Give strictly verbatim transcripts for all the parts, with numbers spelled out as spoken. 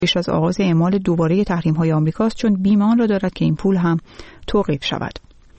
پیش از آغاز اعمال دوباره تحریم‌های آمریکاست، چون بیمه آن را دارد که این پول هم توقیف شود.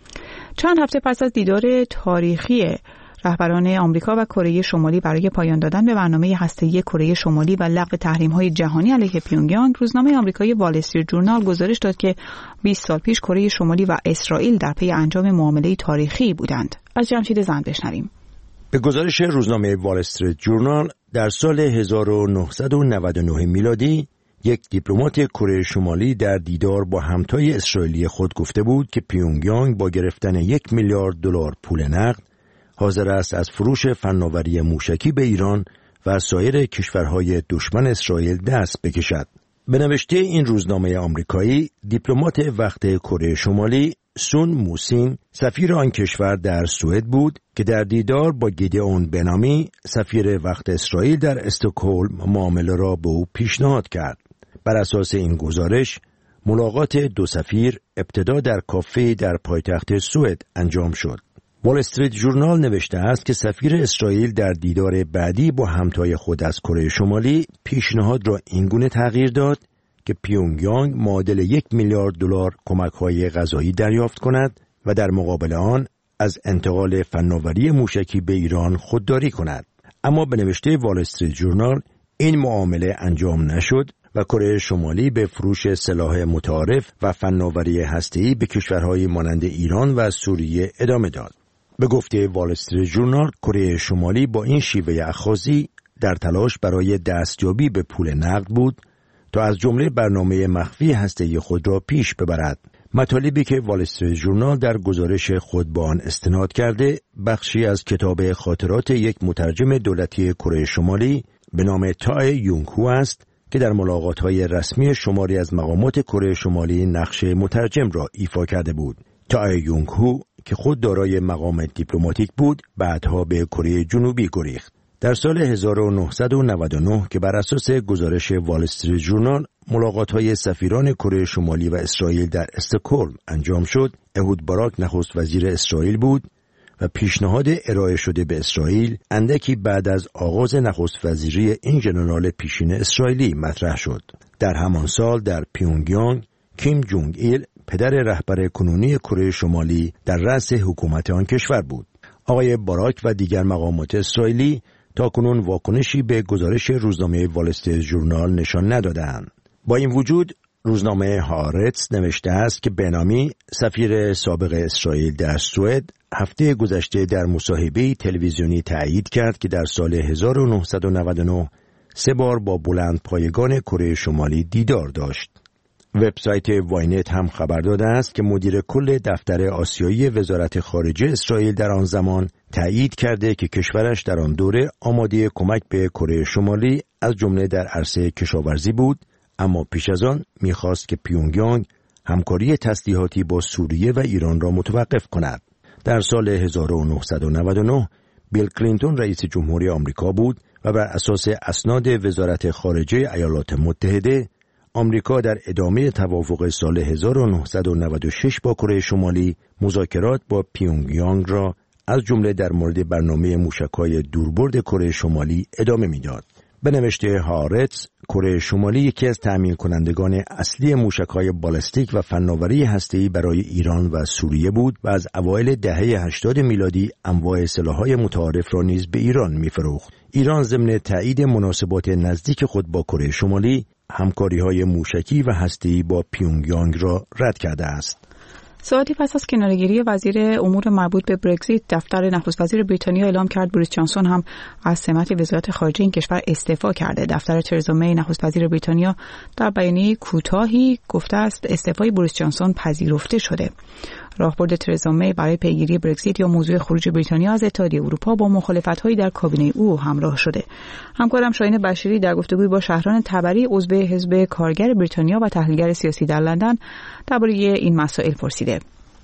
چند هفته پس از دیدار تاریخی رهبران آمریکا و کره شمالی برای پایان دادن به برنامه هسته‌ای کره شمالی و لغو تحریم‌های جهانی علیه پیونگیانگ، روزنامه آمریکایی وال استریت جورنال گزارش داد که بیست سال پیش کره شمالی و اسرائیل در پی انجام معامله تاریخی بودند. از جمشید زند بشنویم. به گزارش روزنامه وال استریت جورنال، در سال هزار و نهصد و نود و نه میلادی یک دیپلمات کره شمالی در دیدار با همتای اسرائیلی خود گفته بود که پیونگیانگ با گرفتن یک میلیارد دلار پول نقد حاضر است از فروش فناوری موشکی به ایران و سایر کشورهای دشمن اسرائیل دست بکشد. به نوشته این روزنامه آمریکایی، دیپلمات وقت کره شمالی سون موسین سفیر آن کشور در سوئد بود که در دیدار با گیدئون بنامی سفیر وقت اسرائیل در استکهلم معامله را به او پیشنهاد کرد. بر اساس این گزارش، ملاقات دو سفیر ابتدا در کافه در پایتخت سوئد انجام شد. وال استریت جورنال نوشته است که سفیر اسرائیل در دیدار بعدی با همتای خود از کره شمالی پیشنهاد را اینگونه تغییر داد که پیونگیانگ معادل یک میلیارد دلار کمک‌های غذایی دریافت کند و در مقابل آن از انتقال فناوری موشکی به ایران خودداری کند. اما به نوشته وال استریت جورنال این معامله انجام نشد و کره شمالی به فروش سلاح متعارف و فناوری هسته‌ای به کشورهای مانند ایران و سوریه ادامه داد. به گفته وال استریت جورنال، کره شمالی با این شیوه اخاذی در تلاش برای دستیابی به پول نقد بود تا از جمله برنامه مخفی هسته‌ای خود را پیش ببرد. مطالبی که وال استریت جورنال در گزارش خود با آن استناد کرده، بخشی از کتاب خاطرات یک مترجم دولتی کره شمالی به نام تای یونگ هو است که در ملاقات‌های رسمی شماری از مقامات کره شمالی نقش مترجم را ایفا کرده بود. تای یونگ هو که خود دارای مقام دیپلماتیک بود، بعدها به کره جنوبی گریخت. در سال هزار و نهصد و نود و نه که بر اساس گزارش وال استریت جورنال ملاقات‌های سفیران کره شمالی و اسرائیل در استکهلم انجام شد، اهود باراک نخست وزیر اسرائیل بود و پیشنهاد ارائه شده به اسرائیل اندکی بعد از آغاز نخست وزیری این ژنرال پیشین اسرائیلی مطرح شد. در همان سال در پیونگیانگ، کیم جونگ ایل پدر رهبر کنونی کره شمالی در رأس حکومت آن کشور بود. آقای باراک و دیگر مقامات اسرائیلی تاکنون واکنشی به گزارش روزنامه وال استریت جورنال نشان ندادند. با این وجود روزنامه هارتز نوشته است که بنامی سفیر سابق اسرائیل در سوئد هفته گذشته در مصاحبه‌ای تلویزیونی تأیید کرد که در سال هزار و نهصد و نود و نه سه بار با بلند پایگان کره شمالی دیدار داشت. وبسایت واینت هم خبر داده است که مدیر کل دفتر آسیایی وزارت خارجه اسرائیل در آن زمان تأیید کرده که کشورش در آن دوره آماده کمک به کره شمالی از جمله در عرصه کشاورزی بود، اما پیش از آن می‌خواست که پیونگیانگ همکاری تسلیحاتی با سوریه و ایران را متوقف کند. در سال هزار و نهصد و نود و نه بیل کلینتون رئیس جمهوری آمریکا بود و بر اساس اسناد وزارت خارجه ایالات متحده آمریکا در ادامه توافق سال هزار و نهصد و نود و شش با کره شمالی مذاکرات با پیونگیانگ را از جمله در مورد برنامه موشک‌های دوربرد کره شمالی ادامه می‌داد. به نوشته هارتز، کره شمالی یکی از تأمین کنندگان اصلی موشک‌های بالستیک و فناوری هسته‌ای برای ایران و سوریه بود و از اوایل دهه هشتاد میلادی انواع سلاح‌های متعارف را نیز به ایران می‌فروخت. ایران ضمن تایید مناسبات نزدیک خود با کره شمالی، همکاری‌های موشکی و هسته‌ای با پیونگیانگ را رد کرده است. ساعتی پس از کناره‌گیری وزیر امور مربوط به برگزیت، دفتر نخست وزیر بریتانیا اعلام کرد بوریس جانسون هم از سمت وزارت خارجه این کشور استعفا کرده. دفتر ترزا می نخست وزیر بریتانیا در بیانیه کوتاهی گفته است استعفای بوریس جانسون پذیرفته شده. راهبرد ترزا می برای پیگیری برگزیت یا موضوع خروج بریتانیا از اتحادیه اروپا با مخالفت‌هایی در کابینه او همراه شده. همکارم شاهین بشیری در گفتگوی با شهران تبری عضو حزب کارگر بریتانیا و تحلیلگر سیاسی در لندن درباره این مسائل پرسیده.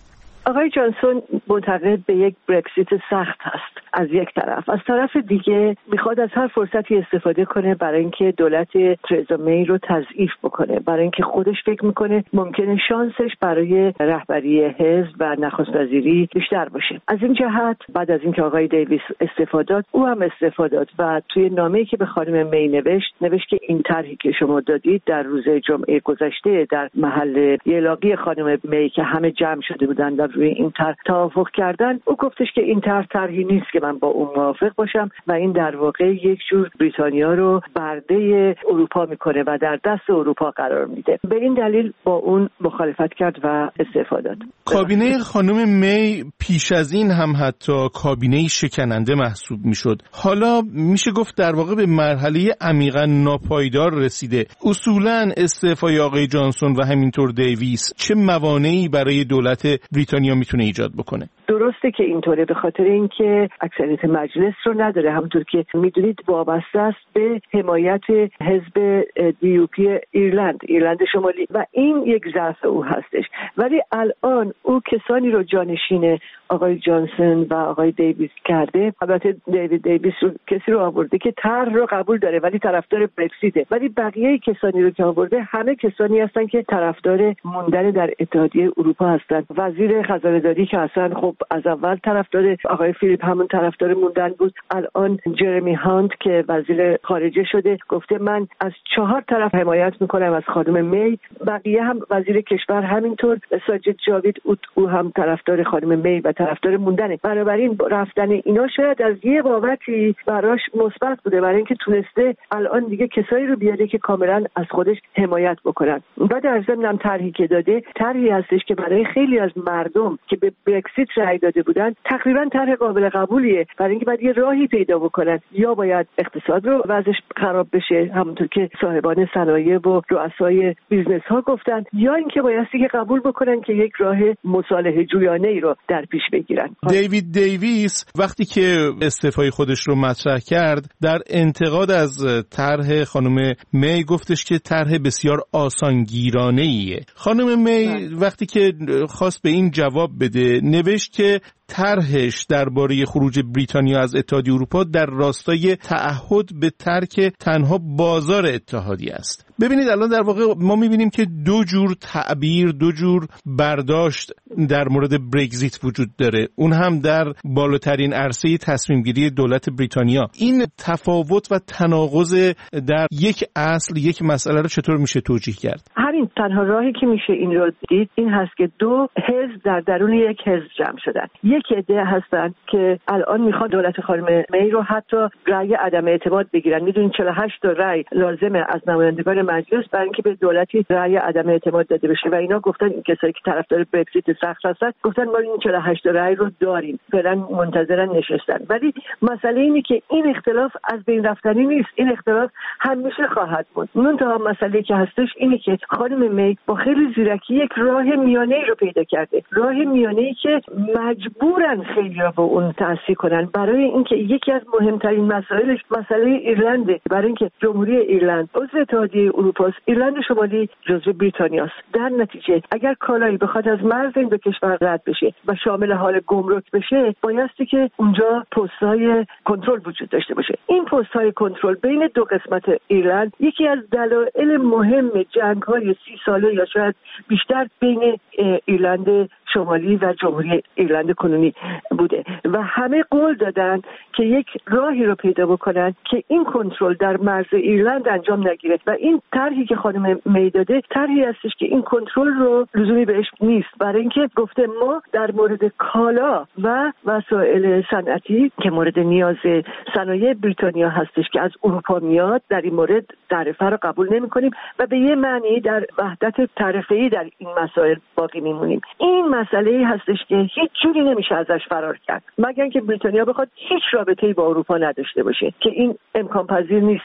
آقای جانسون معتقد به یک برکزیت سخت هست از یک طرف، از طرف دیگه میخواد از هر فرصتی استفاده کنه برای اینکه دولت ترزا می رو تضعیف بکنه، برای اینکه خودش فکر میکنه ممکنه شانسش برای رهبری حزب و نخست وزیری بیشتر باشه. از این جهت بعد از اینکه آقای دیویس استعفا داد، او هم استعفا داد و توی نامه‌ای که به خانم می نوشت نوشت که این طرحی که شما دادید در روز جمعه گذشته در محل یلاقی خانم می که همه جمع شده بودن و روی این طرح توافق کردن، او گفتش که این طرح طرحی نیست که من با اون موافق باشم و این در واقع یک جور بریتانیا رو برده اروپا میکنه و در دست اروپا قرار میده. به این دلیل با اون مخالفت کرد و استعفا داد. کابینه خانم می پیش از این هم حتی کابینه شکننده محسوب میشد. حالا میشه گفت در واقع به مرحله عمیقا ناپایدار رسیده. اصولا استعفای آقای جانسون و همینطور دیویس چه موانعی برای دولت بریتانیا میتونه ایجاد بکنه؟ درسته که اینطوره، به خاطر اینکه اکثریت مجلس رو نداره، همونطور که میدونید وابسته است به حمایت حزب دی یو پی ایرلند ایرلند شمالی و این یک ضعف او هستش. ولی الان او کسانی رو جانشین آقای جانسون و آقای دیویس کرده. البته دیوید دیویس رو کسی رو آورده که طرح رو قبول داره ولی طرفدار برکسیته، ولی بقیه کسانی رو که آورده همه کسانی هستن که طرفدار موندن در اتحادیه اروپا هستن. وزیر خزانه‌داری که اصلا خب از اول طرفدار آقای فیلیپ همون طرفدار موندن بود، الان جرمی هانت که وزیر خارجه شده گفته من از چهار طرف حمایت میکنم از خانم می. بقیه هم وزیر کشور همینطور، ساجد جاوید او هم طرفدار خانم می و طرفدار موندنه. بنابراین رفتن اینا شاید از یه بابتی براش مثبت بوده، برای اینکه تونسته الان دیگه کسایی رو بیاره که کاملا از خودش حمایت بکنن. و در ضمن هم طرحی که داده طرحی هستش که برای خیلی از مردم که به برکسیت رأی داده بودن تقریبا طرح قابل قبولیه، برای اینکه باید یه راهی پیدا بکنن، یا باید اقتصاد رو وضعش خراب بشه همونطور که صاحبان صنایع و رؤسای بیزنس ها گفتن، یا اینکه بایستی که قبول بکنن که یک راه مصالحه جویانه ای رو در پیش بگیرن. دیوید دیویس وقتی که استعفای خودش رو مطرح کرد در انتقاد از طرح خانم می گفتش که طرح بسیار آسانگیرانه ایه. خانم می وقتی که خواست به این جواب بده نوشت که طرحش درباره خروج بریتانیا از اتحادیه اروپا در راستای تعهد به ترک تنها بازار اتحادیه است. ببینید الان در واقع ما میبینیم که دو جور تعبیر، دو جور برداشت در مورد برگزیت وجود داره، اون هم در بالاترین عرصه تصمیم گیری دولت بریتانیا. این تفاوت و تناقض در یک اصل یک مسئله رو چطور میشه توجیه کرد؟ همین تنها راهی که میشه این رو دید این هست که دو حزب در درون یک حزب جمع شدن. یک عده هستن که الان میخوان دولت خانم می رو حتی رأی عدم اعتماد بگیرن. میدونین چهل و هشت تا رأی لازمه از نمایندگان مجلس برای اینکه به دولتی رأی عدم اعتماد داده بشه و اینا گفتن این کسایی که طرفدار برکزیت سخت هستن گفتن ما این چهل و هشت تا رأی رو داریم، فعلا منتظرن نشستن. ولی مسئله اینه که این اختلاف از بین رفتنی نیست، این اختلاف همیشه خواهد بود. منتها مسئله که هستش اینه که خانم می با خیلی زیرکی یک راه میانه‌ای رو پیدا کرده، راه میانه‌ای که مجبورن خیلی با اون تأسیس کنن برای اینکه یکی از مهمترین مسائلش مسئله ایرلنده، برای اینکه جمهوری ایرلند عضو اتحادیه اروپا است، ایرلند شمالی جزو بریتانیا است. در نتیجه اگر کالایی بخواد از مرز این دو کشور رد بشه و شامل حال گمرک بشه بایستی که اونجا پست‌های کنترل وجود داشته باشه. این پست‌های کنترل بین دو قسمت ایرلند یکی از دلایل مهم جنگ‌های سی ساله یا شاید بیشتر بین ایرلند شمالی و جمهوری ایرلند کنونی بوده و همه قول دادن که یک راهی رو پیدا بکنن که این کنترل در مرز ایرلند انجام نگیره و این طرحی که خانم می داده طرحی هستش که این کنترل رو لزومی بهش نیست، برای اینکه گفته ما در مورد کالا و وسایل صنعتی که مورد نیاز صنایع بریتانیا هستش که از اروپا میاد در این مورد تعرفه رو قبول نمی‌کنیم و به یه معنی در وحدت تعرفه‌ای در این مسائل باقی میمونیم. این مسئله هستش که هیچ جوری نمیشه ازش فرار کرد مگر اینکه بریتانیا بخواد هیچ رابطه‌ای با اروپا نداشته باشه که این امکان پذیر نیست.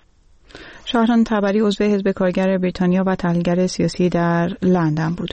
شاهران تبری عضو حزب کارگر بریتانیا و تحلیلگر سیاسی در لندن بود.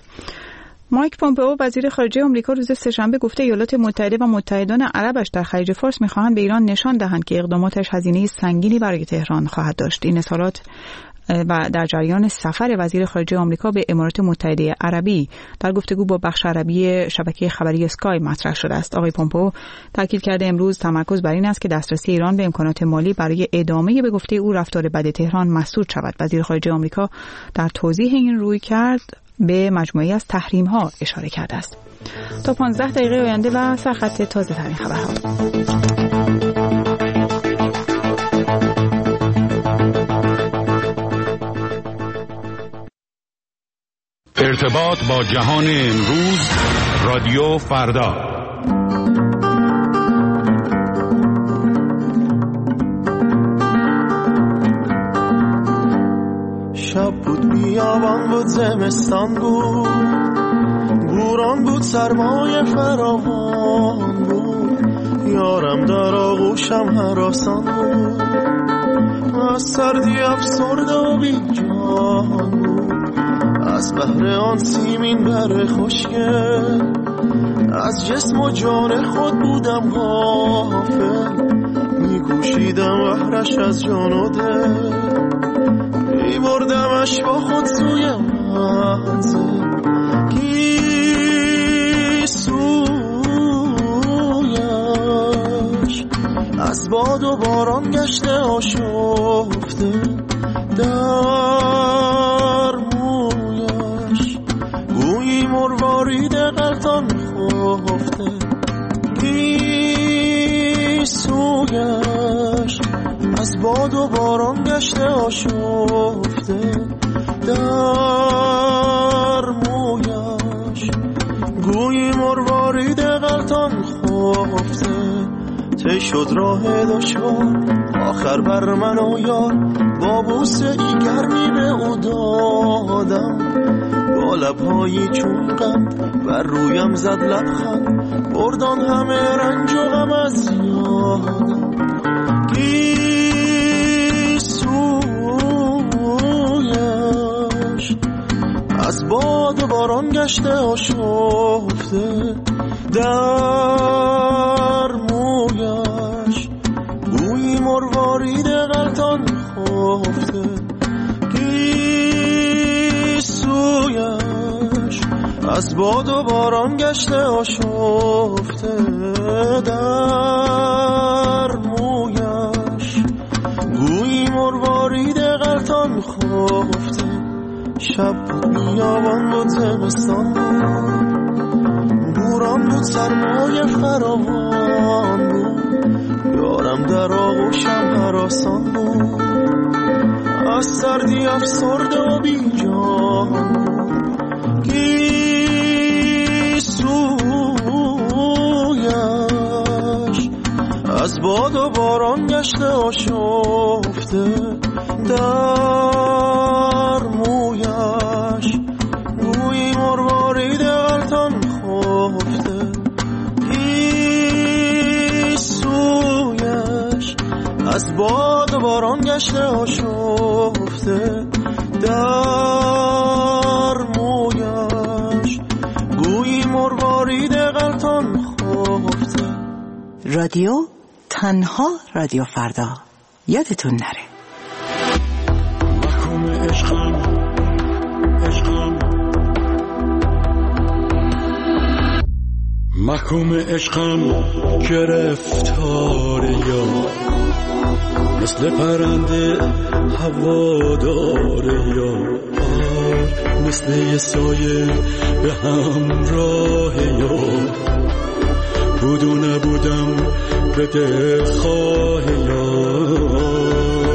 مایک پومپئو وزیر خارجه آمریکا روز سه‌شنبه گفته ایالات متحده و متحدان عربش در خلیج فارس می‌خواهند به ایران نشان دهند که اقداماتش هزینه سنگینی برای تهران خواهد داشت. این اظهارات و در جریان سفر وزیر خارجه آمریکا به امارات متحده عربی در گفتگو با بخش عربی شبکه خبری اسکای مطرح شده است. آقای پومپئو تاکید کرده امروز تمرکز بر این است که دسترسی ایران به امکانات مالی برای ادامه به گفته او رفتار بد تهران مسدود شود. وزیر خارجه آمریکا در توضیح این رویکرد به مجموعه‌ای از تحریم‌ها اشاره کرده است. تا پانزده دقیقه آینده و سرخط تازه ترین خبرها. ارتباط با جهان امروز، رادیو فردا. شب بود، بیابان بود، زمستان بود، بوران بود، سرمای فراوان بود، یارم در آغوشم هراسان بود، از سردی افسرده و بیجان بود، از بحر آن سیمین بر خوشگل، از جسم و جان خود بودم غافل، میگوشیدم بحرش از جان و دل، میبردمش با خود سوی منزل، کی سویش از باد و باران گشته آشفته، در مویش گویی مروارید غلطان خفته، کی سویش از باد و باران گشته آشفته، در مویش گویی مروارید غلطان خفته، تی شد راه دشوار آخر بر من و یار، با بوسه ای گرمی به او دادم، با لبهایی چون قند بر رویم زد لبخند، بردان همه رنج و غم از یادم، کی سویش از باد و باران گشته آشفته، در مویش گویی مروارید غلطان خفته، کی سویش از باد و باران گشته آشفته، در مویش گویی مروارید غلطان خفته. شب بود، بیابان بود، زمستان بود، بوران بود، سرمای فراوان بود، یارم در آغوشم هراسان بود، از سردی افسرده و بیجان بود، کی سویش از باد و باران گشته آشفته، در مویش گویی مروارید غلطان خفته، کی سویش از باد و باران گشته آشفته، در مویش گویی مروارید غلطان خفته. رادیو تنها رادیو فردا، یادتون نره. محکوم عشقم عشقم محکوم عشقم گرفتار یار، مثل پرنده هوادار یار، مثل یه سایه به همراه یار، بود و نبودم به دلخواه یار،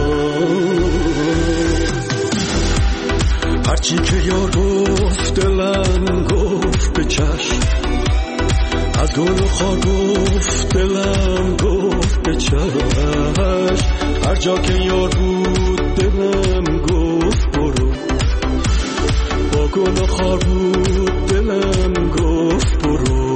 هرچی که یار گفت دلم گفت به چشم، از گل و خار گفت دلم گفت به چشم، هر جا که یار بود دلم گفت برو، با گل و خار بود دلم گفت برو.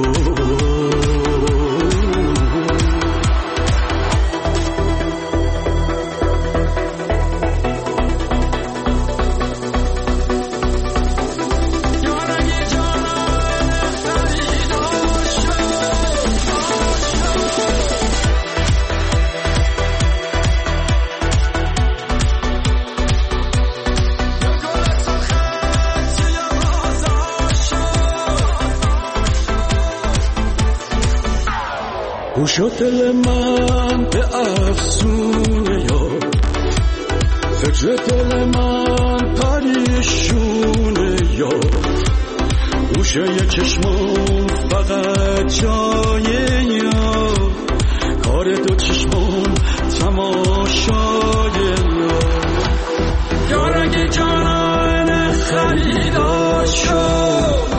شد دل من به افسونه یار، فکر دل من پریشونه یار، گوشه چشمم فقط جای یار، کار دو چشمم تماشای یار. یار اگه جانان خریدار شد،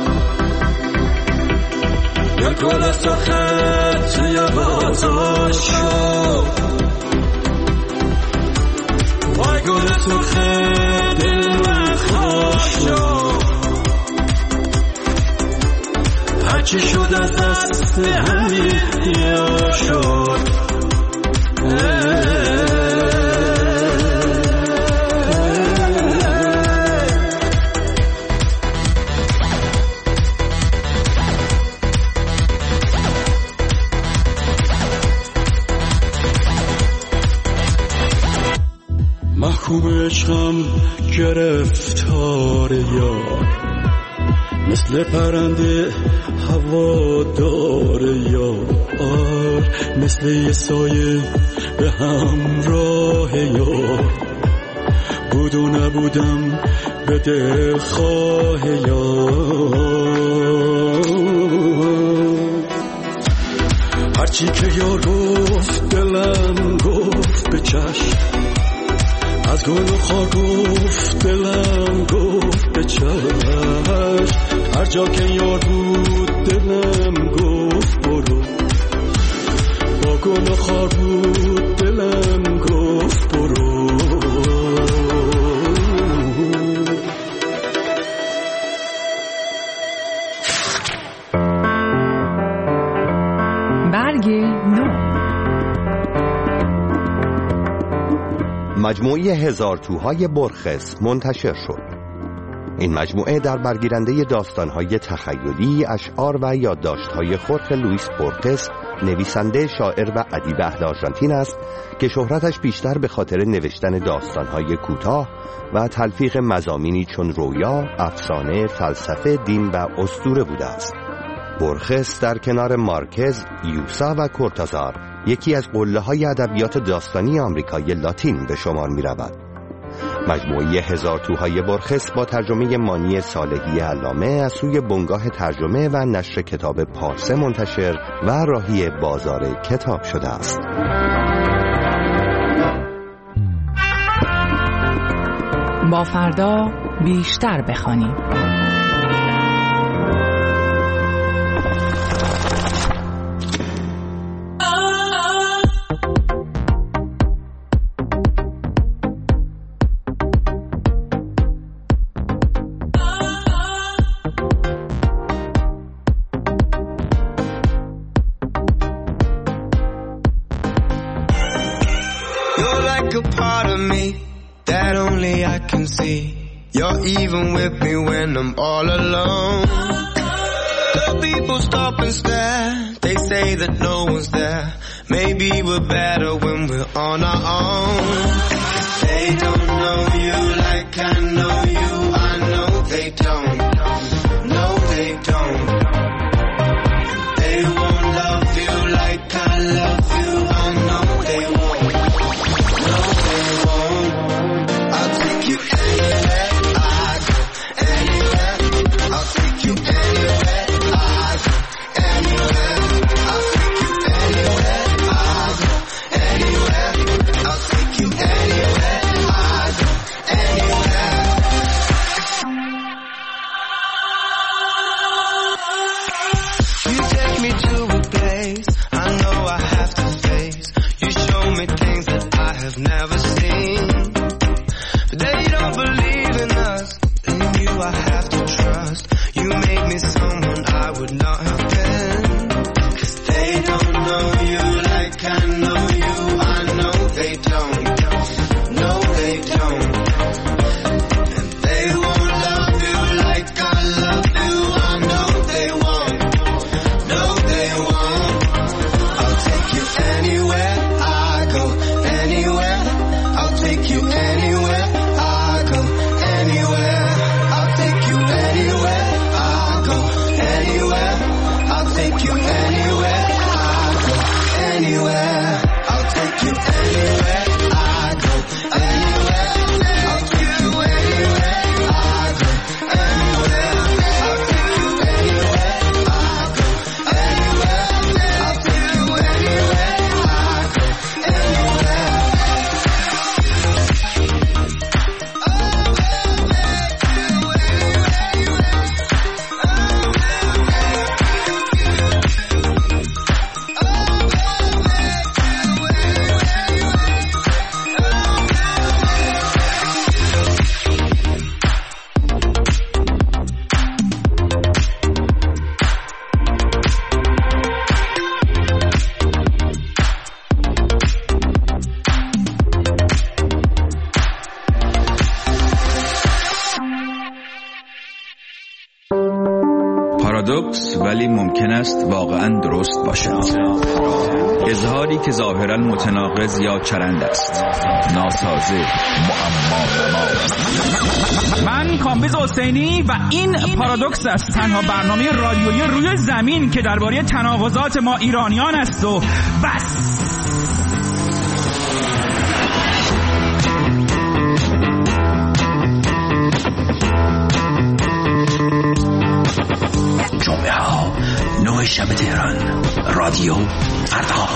یا گل از تو خط یا بازار شد، وای گل تو خط دل من خواه شد، هرچی شد از دست همین یا شد. محکوم عشقم گرفتار یار، مثل پرنده هوادار یار، مثل یه سایه به همراه یار، بود و نبودم به دلخواه یار. هرچی که یار گفت دلم گفت به چشم، از گل و خار گفت دلم گفت به چشم، هر جا که یار بود دلم گفت برو، با گل و خار بود دلم گفت برو. برگ نو، مجموعه هزار توهای برخس منتشر شد. این مجموعه در برگیرنده داستان‌های تخیلی، اشعار و یادداشت‌های خورخ لوئیس بورخس، نویسنده، شاعر و ادیب اهل آرژانتین است که شهرتش بیشتر به خاطر نوشتن داستان‌های کوتاه و تلفیق مضامینی چون رویا، افسانه، فلسفه، دین و اسطوره بوده است. بورخس در کنار مارکز، یوسا و کورتازار یکی از قله‌های ادبیات داستانی آمریکای لاتین به شمار می‌رود. مجموعه هزار توهای برخس با ترجمه مانی صالحی علامه از سوی بنگاه ترجمه و نشر کتاب پارسه منتشر و راهی بازار کتاب شده است. با فردا بیشتر بخوانیم. A part of me that only I can see. You're even with me when I'm all alone. The people stop and stare. They say that no one's there. Maybe we're better when we're on our own. They don't know you like I know you. I know they don't. No, they don't. They won't love you like I love you. I know they won't. Take you anywhere I go, anywhere. I'll take you anywhere. پارادوکس ولی ممکن است واقعا درست باشد. اظهاری که ظاهرا متناقض یا چرند است، ناسازه، معما. من کامبیز حسینی و این پارادوکس است، تنها برنامه رادیویی روی زمین که درباره تناقضات ما ایرانیان است و بس. جمعه ها نه شب تهران، رادیو فردا.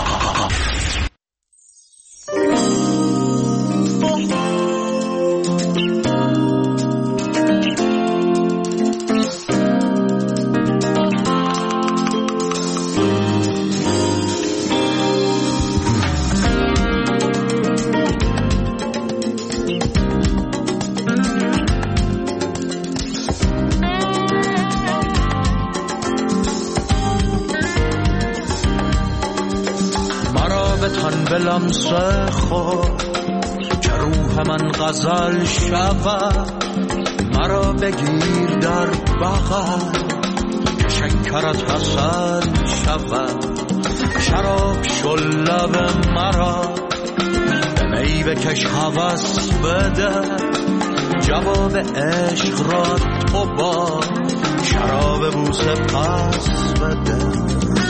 لمس خود که روح من غزل شود، مرا بگیر در بغل که شکرت حسن شود. شراب شل لب مرا به می بکش هوس بده، جواب عشق را تو با شراب بوسه پس بده.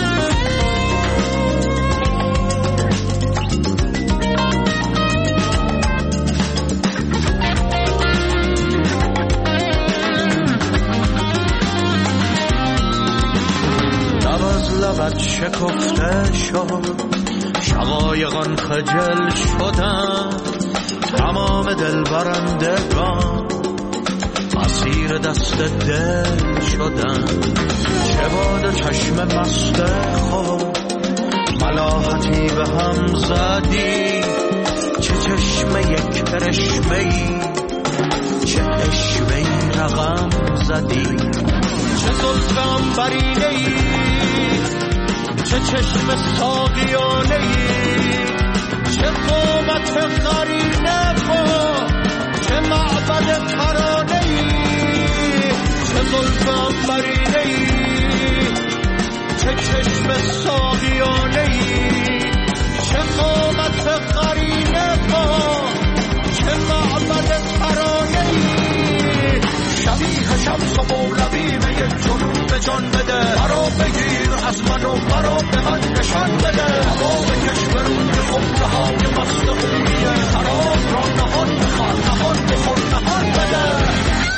لبت شکفته شد، شقایقان خجل شدن، تمام دل برندگان مسیر دست دل شدن. چه باد چشم مست خود ملاحتی به هم زدی، چه چشم یک کرشمه‌ای، چه اشوه‌ای رقم زدی. چه زلفم برینه‌ای، چه چشم ساقیانه‌ای، چه قامت قرینه با، چه معبد ترانه‌ای. چه زلفم برینه‌ای، چه چشم ساقیانه‌ای، چه قامت قرینه با، چه معبد ترانه‌ای. شبیه شمس و مولوی به یک جنون به جان بده، مرا بگیر از من و مرا به من نشان بده. هوا بکش به روی خمره های مست خونیه، شراب را نهان بخوان، نهان بخور، نهان بده.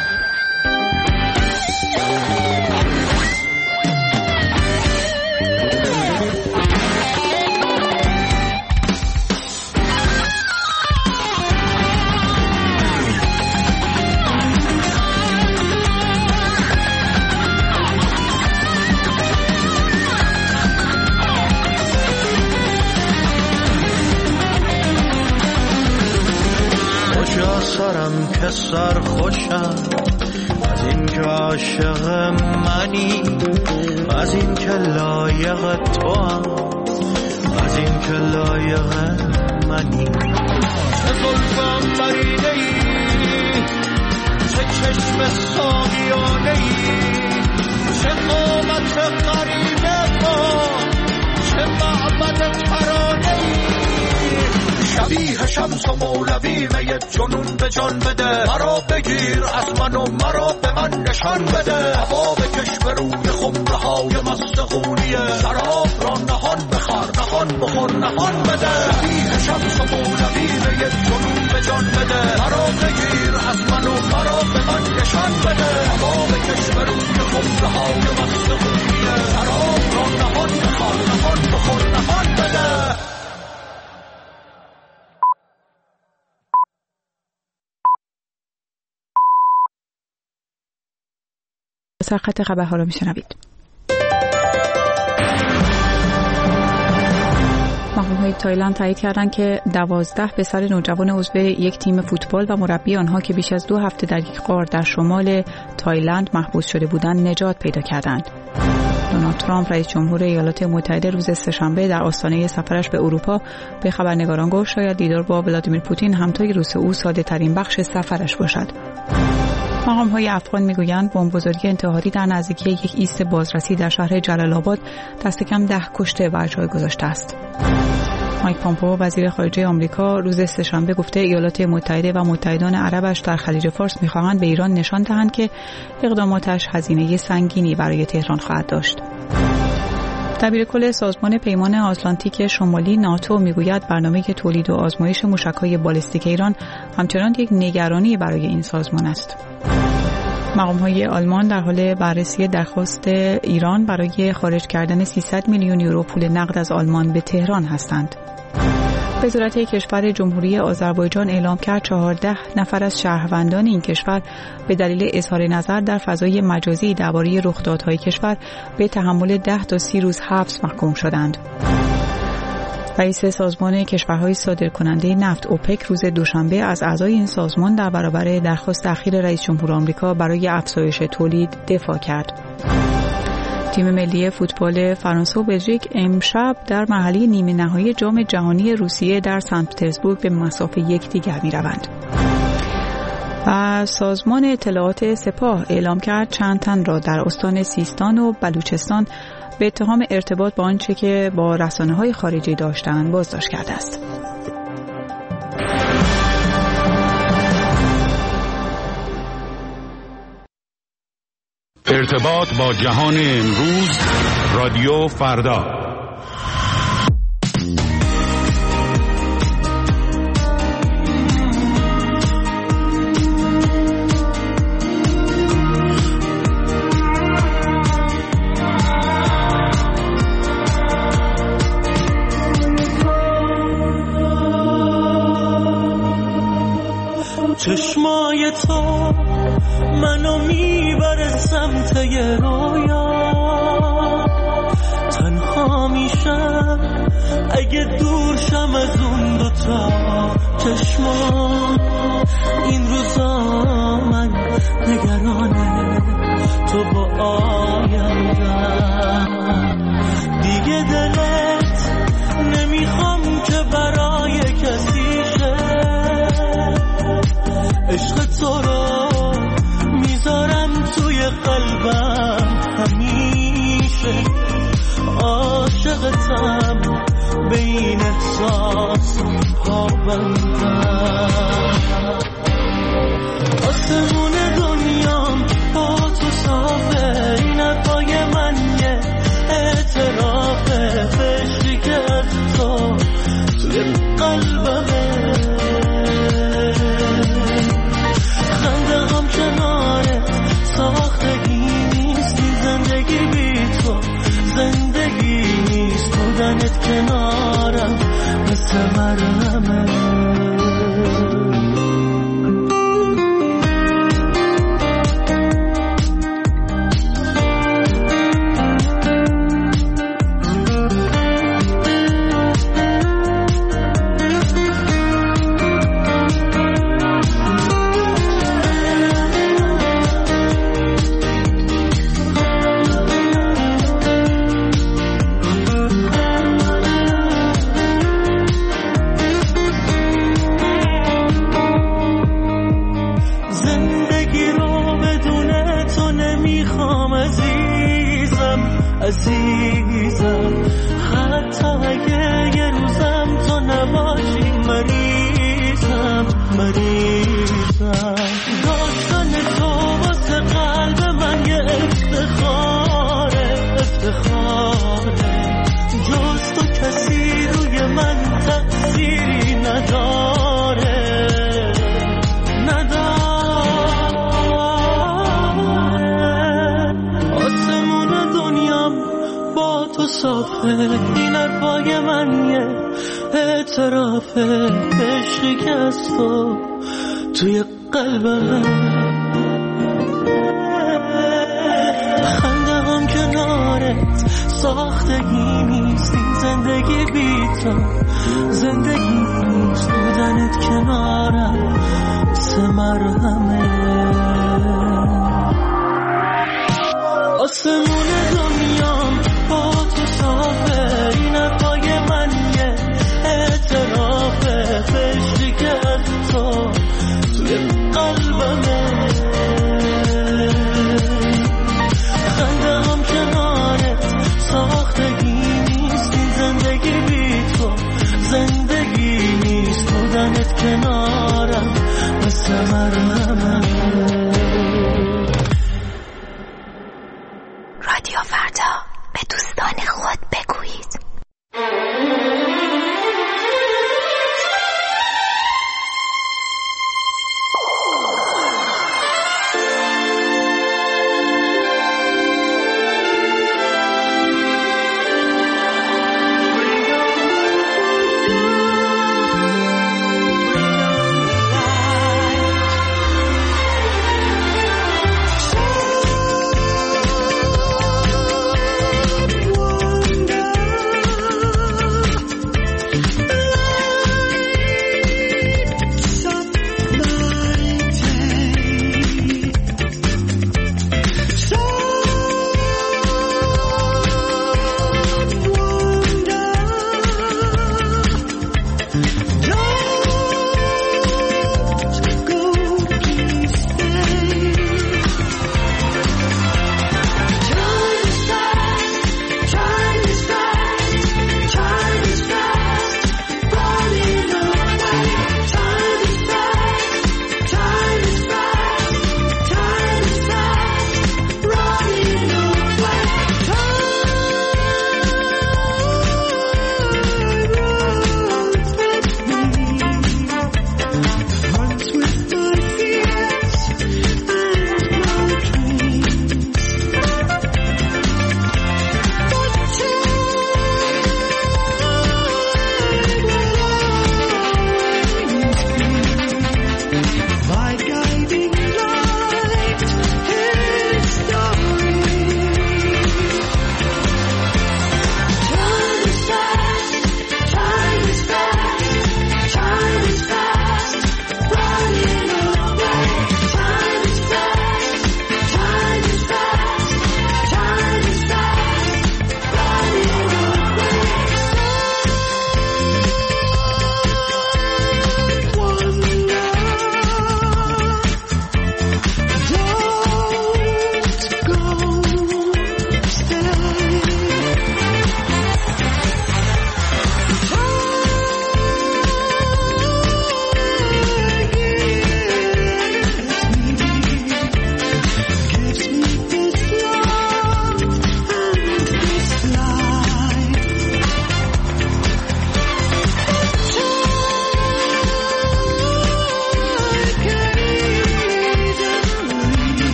سرم که سر خوشم از این که عاشق منی، از این که لایق تو هم، از این که لایق منی. چه زلفم برینه ای، چه چشم ساقیانه ای، چه قامت قرینه با، چه معبد ترانه ای. شبیه شمس و مولوی می جنون به جان بده، مرا بگیر از من و مرا به من نشان بده. هوا بکش به روی خمره های مست خونیه، شراب را نهان بخور، نهان بخور، نهان بده. شبیه شمس و مولوی می جنون به جان بده، مرا بگیر از من و مرا به من نشان بده. هوا بکش به روی خمره های مست خونیه، شراب را نهان بخور، نهان بخور، نهان بده. سرخط خبرها رو میشنوید. مقام‌های تایلند تایید کردند که دوازده پسر نوجوان عضو یک تیم فوتبال و مربی آنها که بیش از دو هفته در یک غار در شمال تایلند محبوس شده بودند نجات پیدا کردند. دونالد ترامپ رئیس جمهور ایالات متحده روز سه‌شنبه در آستانه سفرش به اروپا به خبرنگاران گفت شاید دیدار با ولادیمیر پوتین همتای روس او ساده ترین بخش سفرش باشد. مقام‌های افغان میگویند بمبگذاری انتحاری در نزدیکی یک ایست بازرسی در شهر جلال آباد دست کم ده کشته بر جای گذاشته است. مایک پامپئو وزیر خارجه آمریکا روز سه‌شنبه گفته ایالات متحده و متحدان عربش در خلیج فارس می‌خواهند به ایران نشان دهند که اقداماتش هزینه سنگینی برای تهران خواهد داشت. دبیرکل سازمان پیمان آتلانتیک شمالی ناتو میگوید برنامه تولید و آزمایش موشک‌های بالستیک ایران همچنان یک نگرانی برای این سازمان است. مقام‌های آلمان در حال بررسی درخواست ایران برای خارج کردن سیصد میلیون یورو پول نقد از آلمان به تهران هستند. وزارت کشور جمهوری آذربایجان اعلام کرد چهارده نفر از شهروندان این کشور به دلیل اظهار نظر در فضای مجازی درباره رخدادهای کشور به تحمل ده تا سی روز حبس محکوم شدند. رئیس سازمان کشورهای صادرکننده نفت اوپک روز دوشنبه از اعضای این سازمان در برابر درخواست اخیر رئیس جمهور آمریکا برای افزایش تولید دفاع کرد. تیم ملی فوتبال فرانسه و بلژیک امشب در مرحله نیمه نهایی جام جهانی روسیه در سنت پترزبورگ به مصاف یکدیگر می‌روند. و سازمان اطلاعات سپاه اعلام کرد چند تن را در استان سیستان و بلوچستان به اتهام ارتباط با آنچه که با رسانه‌های خارجی داشتند بازداشت کرده است. ارتباط با جهان امروز، رادیو فردا. چشمای تو منو میبره سمت یه رویا، تنها میشم اگه دور شم از اون دوتا چشما. این روزا من نگرانه تو با آیندم، دیگه دلت نمیخوام که برای کسی شه. عشق تو رو میذارم توی قلبم همیشه، عاشقتم به این احساس پابندم. آسمون دنیام با تو صافه، این حرفای من یه اعترافه، بشی که از تو توی قلبمه. خنده هم کنارت ساختگی نیست، زندگی بی تو زندگی نیست، بودنت کنارم مثل مرهمه. عزیزم حتی اگه یه روزم تو نباشی، مریضم مریضم. داشتن تو واسه قلب من یه افتخاره افتخاره، جز تو کسی روی من تأثیری نداره صافه. این حرفای من یه اعترافه، عشقی که از تو توی قلبم. خنده هم کنارت ساختگی نیست، این زندگی بی تو زندگی نیست، بودنت کنارم مثل مرهمه. آسمون دنیام با تو صافه، این حرفای من یه اعترافه، بشی که از تو توی قلبمه.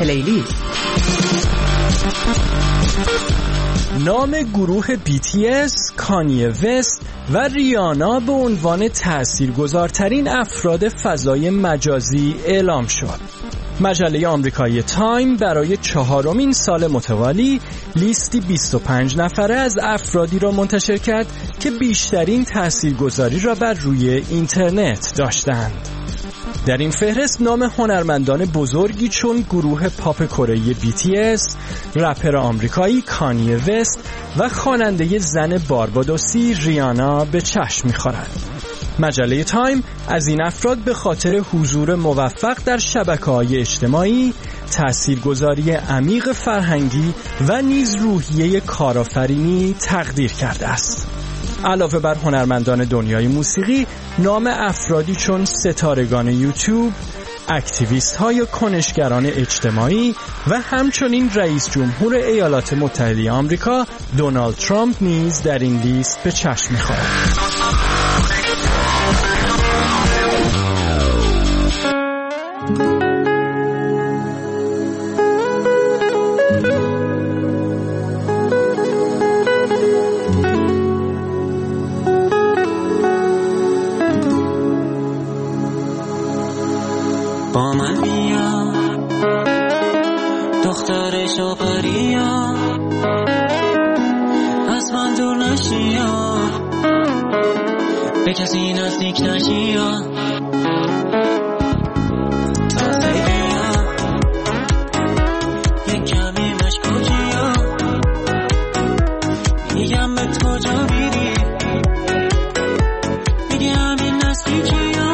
پلیلیست. نام گروه بی تی اس، کانیه وست و ریانا به عنوان تأثیرگذارترین افراد فضای مجازی اعلام شد. مجله آمریکایی تایم برای چهارمین سال متوالی لیستی بیست و پنج نفره از افرادی را منتشر کرد که بیشترین تأثیرگذاری را بر روی اینترنت داشتند. در این فهرست نام هنرمندان بزرگی چون گروه پاپ کره بی تی اس، رپر آمریکایی کانیه وست و خواننده زن باربادوسی ریانا به چشم می‌خورد. مجله تایم از این افراد به خاطر حضور موفق در شبکه‌های اجتماعی، تأثیرگذاری عمیق فرهنگی و نیز روحیه کارآفرینی تقدیر کرده است. علاوه بر هنرمندان دنیای موسیقی، نام افرادی چون ستارگان یوتیوب، اکتیویست ها یا کنشگران اجتماعی و همچنین رئیس جمهور ایالات متحده آمریکا دونالد ترامپ نیز در این لیست به چشم می‌خورد. با من بیا دختر شوقریا، از من دور نشیا، به کسی نزدیک نشیا، تازه بیا یک کمی مشکوکیا، میگم به کجا میری، میگی همین نزدیکیا.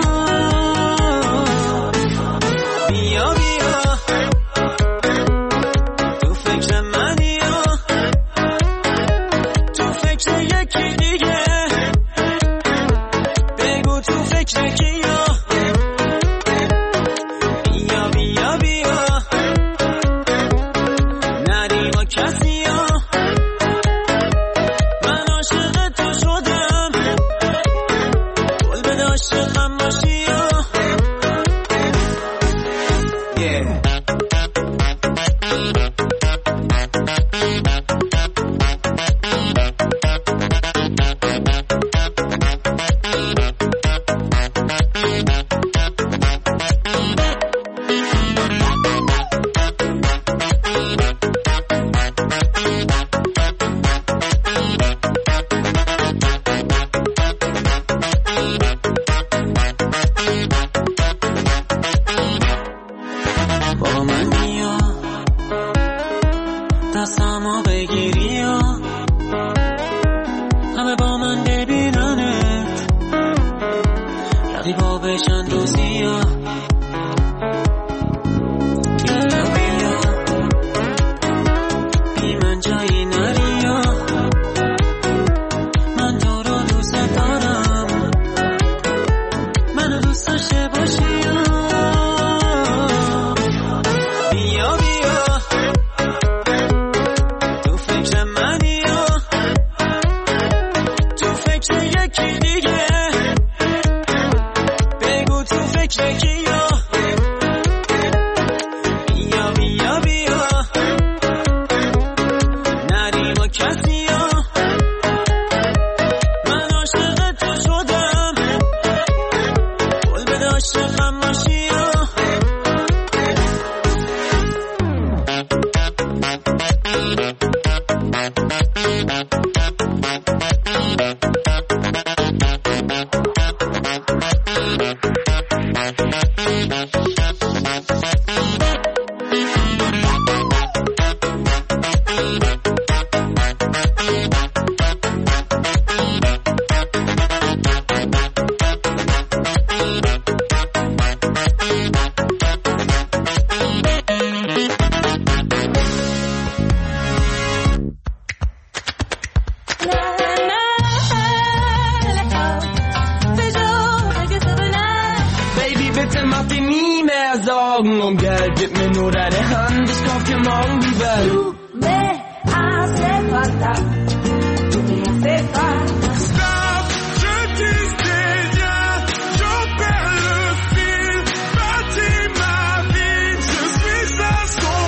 Stop, je dis déjà, je perds le fil, bâtis ma vie, je suis à son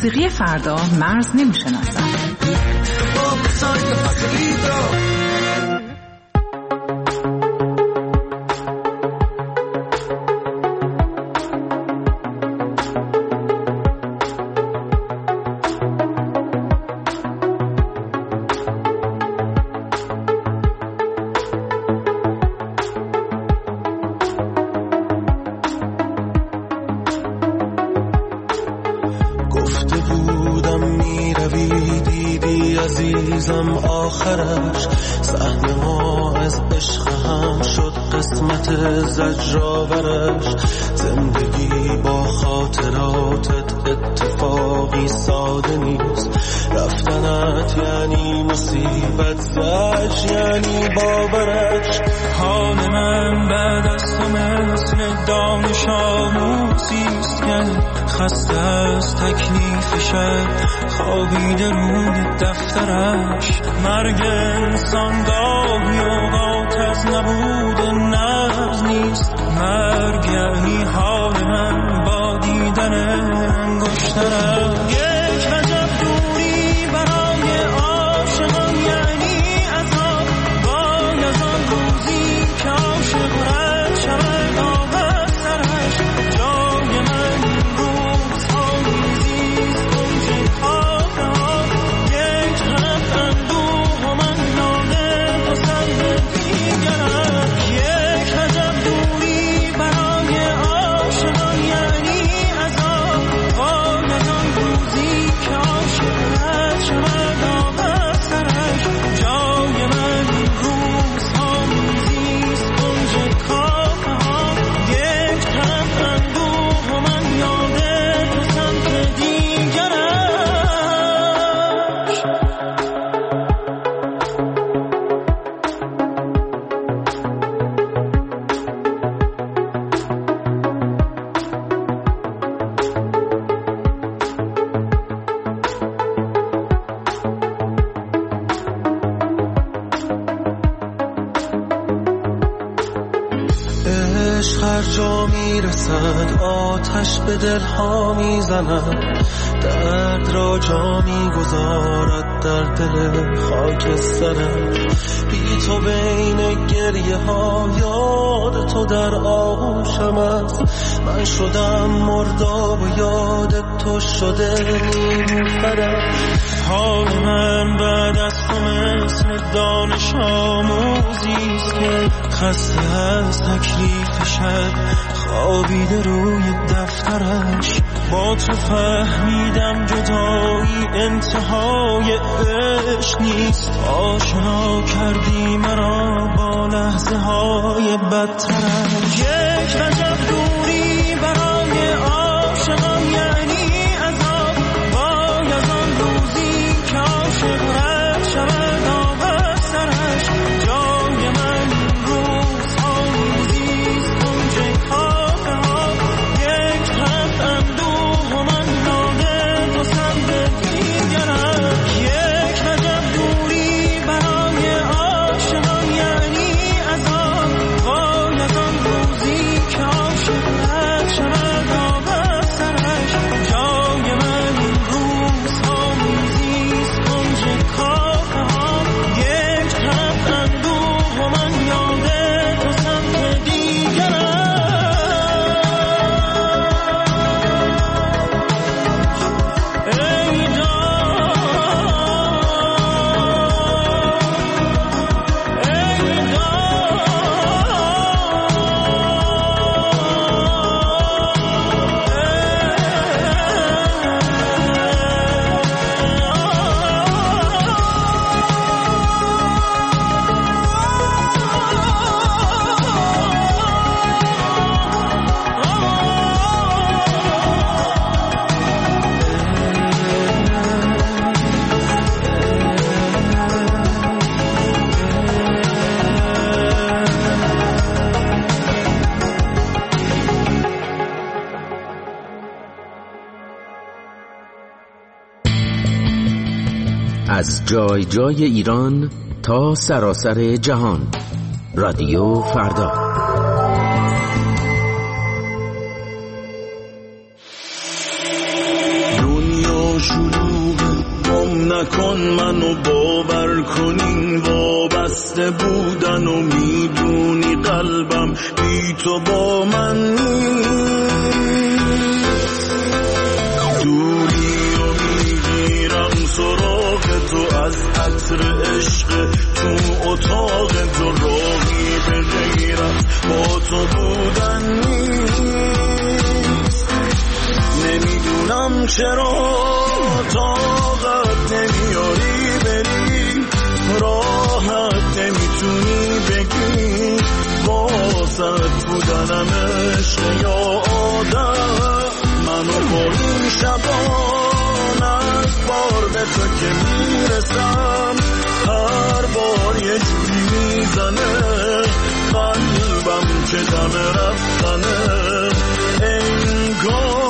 موسیقی فردا مرز نمی‌شناسد. آخرش صحنه ما از عشق هم شد قسمت زجرآورش. زندگی با خاطراتت اتفاقی ساده نیست. رفتنت یعنی مصیبت، زج یعنی باورش. حال من بعد از تو مثل دانش آموزیست که خسته از تکلیف شد خوابیده روی دفترش. مرگ انسان گاهی اوقات از نبود نبض نیست. مرگ یعنی حال من با دیدن انگشترش. یک وجب دوری برای عاشقان یعنی عذاب. وای از آن روزی که عاشق رد شود آب از سرش. جای من این روزها میزیست کنج خاطره ها. یک غم اندوه و من یاد تو سر دیگرم. یک وجب دوری برای عاشقان یعنی عذاب. وای از آن روزی که عاشق رد شود آب از سرش. جای من این روزها میزیست کنج کافه ها. یک غم اندوه و من یاد تو سمت دیگرش. عشق هر جا میرسد آتش به دلها میزند. درد را جا میگذارد در دل خاکسترش. بی تو بین گریه ها یاد تو در آغوشم است. من شدم مرداب و یاد تو شده نیلوفرش. حال من بعد از تو مثل دانش آموزیست که خسته از تکلیف شد خوابیده روی دفترش. با تو فهمیدم جدایی انتهای عشق نیست. آشنا کردی مرا با لحظه های بدترش. یک وجب دوری برای عاشقان یعنی عذاب. وای از آن روزی که عاشق رد شود آب از سرش. جای من این روزها میزیست کنج کافه ها. یک غم اندوه و من یاد تو سمت دیگرم. یک وجب دوری برای عاشقان یعنی عذاب. وای از آن روزی که عاشق رد شود آب از سرش. جای من این روزها میزیست کنج کافه ها. یک غم اندوه و من یاد تو سمت دیگرم. ای دار ای از جای جای ایران تا سراسر جهان. رادیو فردا. دنیا نکن منو باور کنین وابسته بودن و میدونی قلبم بی تو با من دوری و میگیرم سراغ تو از عطر عشق تو اتاق تو راهی به غیرت با تو بودن نیست نمیدونم چرا طاقت نمیاری بری راحت نمیتونی بگی واسط بودنم عشق یا آدم منو با این شبان از بار به تو که میرسم هر بار یه جوری میزنه قلبم که دم رفتنه انگار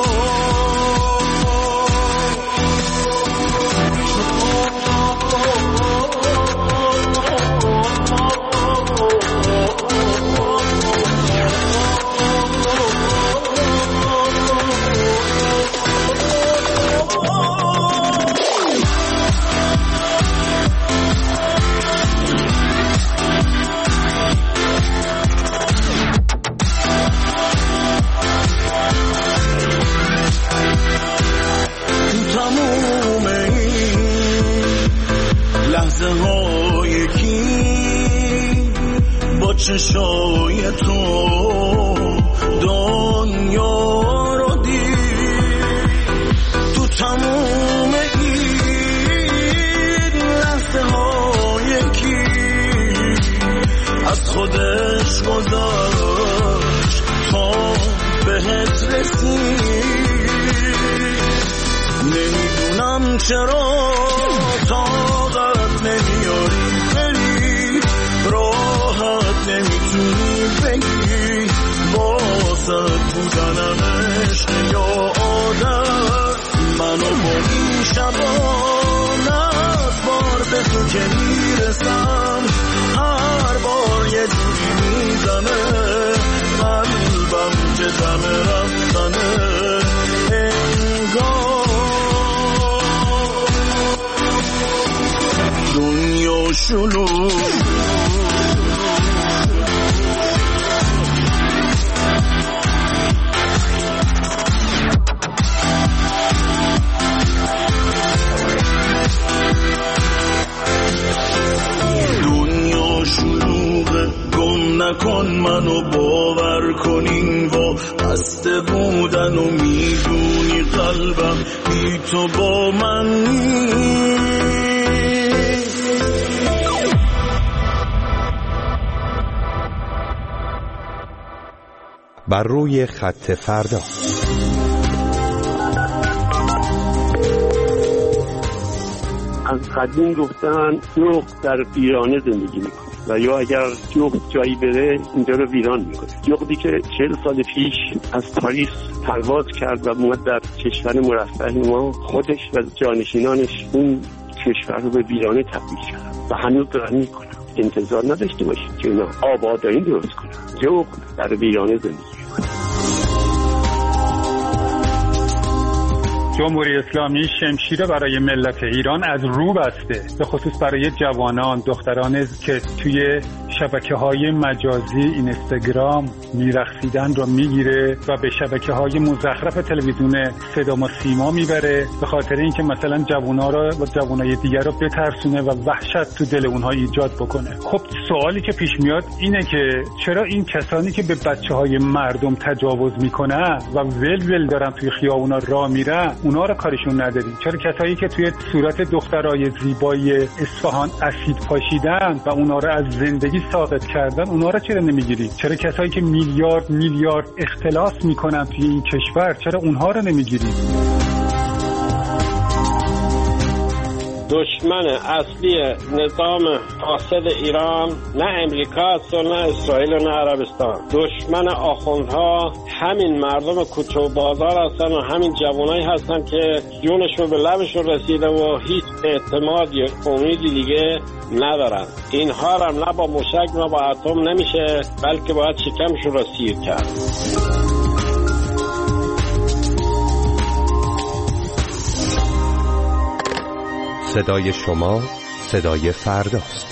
چشای تو دنیا رو دید تو تموم این لحظه های کی از خودش گذاشت تا بهت رسید نمیدونم چرا طاقت نمیاری بری راحت نمیتونی بگی واسط بودنم عشق یا آدم منو با این شبان از بار به تو که میرسم هر بار یه جوری میزنه قلبم که دم رفتنه انگار دنیا شلوغ نکن منو باور کنین و بسته بودن و میدونی قلبم بی تو با من نیست بر روی خط فردا از قدیم گفتن جغد در ویرانه زندگی میکنه و یا اگر جغد جایی بره اینجا رو ویران میکنه. جغدی که چهل سال پیش از پاریس پرواز کرد و اومد در کشور مرفه ما خودش و جانشینانش اون کشور رو به ویرانه تبدیل کرد و هنوز دارن میکنن. انتظار نداشته باشید که اینا آبادانی درست کنن. جغد در ویرانه زندگی میکنه. جمهوری اسلامی شمشیر برای ملت ایران از رو بسته، به خصوص برای جوانان، دختران که توی شبکه‌های مجازی اینستاگرام میرقصیدن رو میگیره و به شبکه‌های مزخرف تلویزیون صدا و سیما میبره به خاطر اینکه مثلا جوونا رو و جوانای دیگر رو بترسونه و وحشت تو دل اونها ایجاد بکنه. خب سوالی که پیش میاد اینه که چرا این کسانی که به بچه‌های مردم تجاوز میکنن و ول ول دارن توی خیابونا راه میرن اونا رو کارشون نداریم؟ چرا کسایی که توی صورت دخترای زیبای اصفهان اسید پاشیدن و اونا رو از زندگی ساقط کردن اونا رو چرا نمیگیری؟ چرا کسایی که میلیارد میلیارد اختلاس میکنن توی این کشور چرا اونها رو نمیگیری؟ دشمن اصلی نظام فاسد ایران نه امریکاست و نه اسرائیل و نه عربستان. دشمن آخوندها همین مردم کوچه و بازار هستن و همین جوانایی هستن که جونشون به لبشون رسیده و هیچ اعتماد یا امیدی دیگه ندارن. اینها رو نه با موشک نه با اتم نمیشه، بلکه باید شکمشون رو سیر کرد. صدای شما صدای فرداست.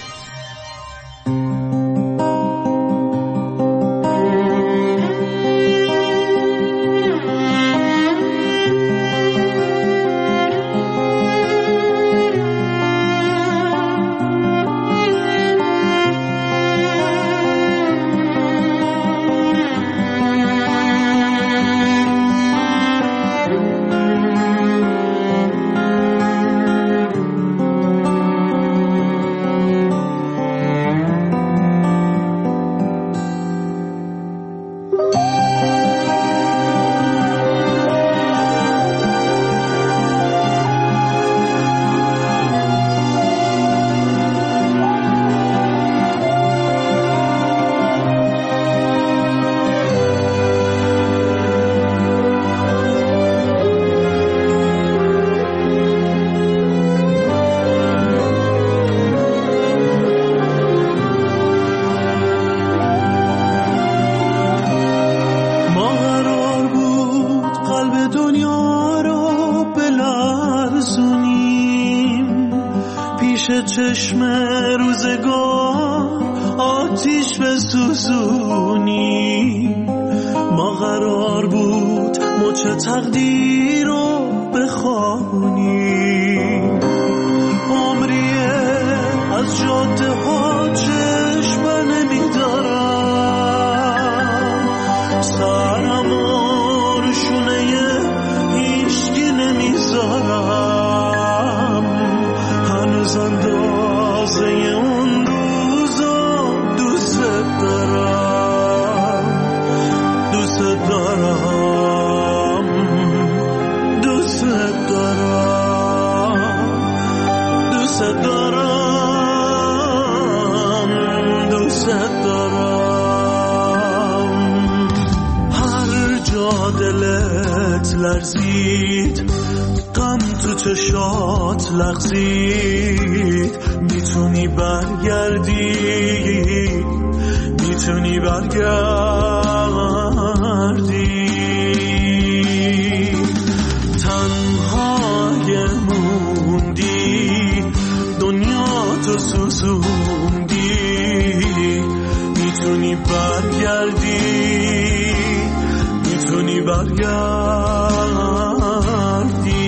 چشم روزگار آتیش بسوزونیم. ما قرار بود مچ تقدیر رو بخوانیم. عمریه از جاده ها چشم نمیدارم، سرم آرشونه هیچکی نمیذارم. هنوز اندازه اون روزا دوست دارم، دوست دارم، دوست دارم، دوست دارم، دوست دارم. هر جا دلت لرزید، غم تو چشات لغزید، میتونی برگردی، میتونی برگردی. تنهای موندی، دنیا تو سوزوندی، میتونی برگردی، میتونی برگردی.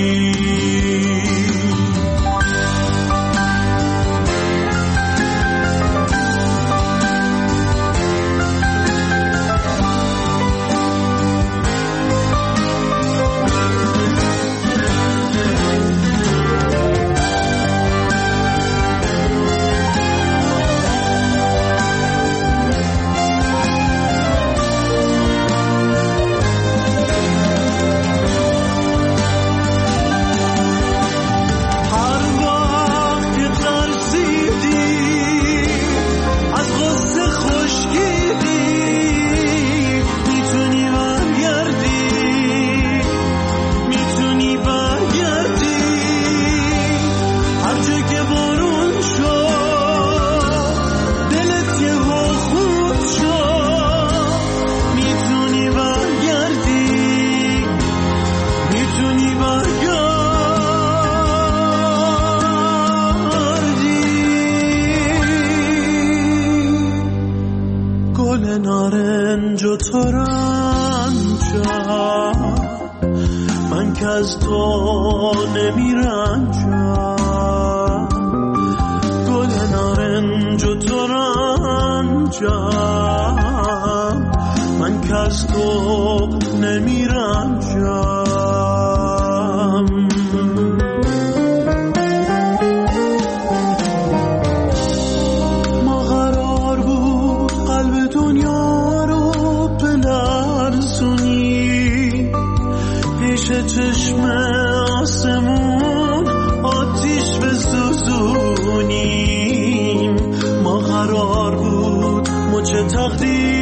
نارنج و ترنجم، من که از تو نمیرنجم. گل نارنج و ترنجم، من که از تو نمیرنجم. ما قرار بود قلب دنیا رو بلرزونی، پیش چشم آسمون آتیش بسوزونیم. ما قرار بود مچ تقدیر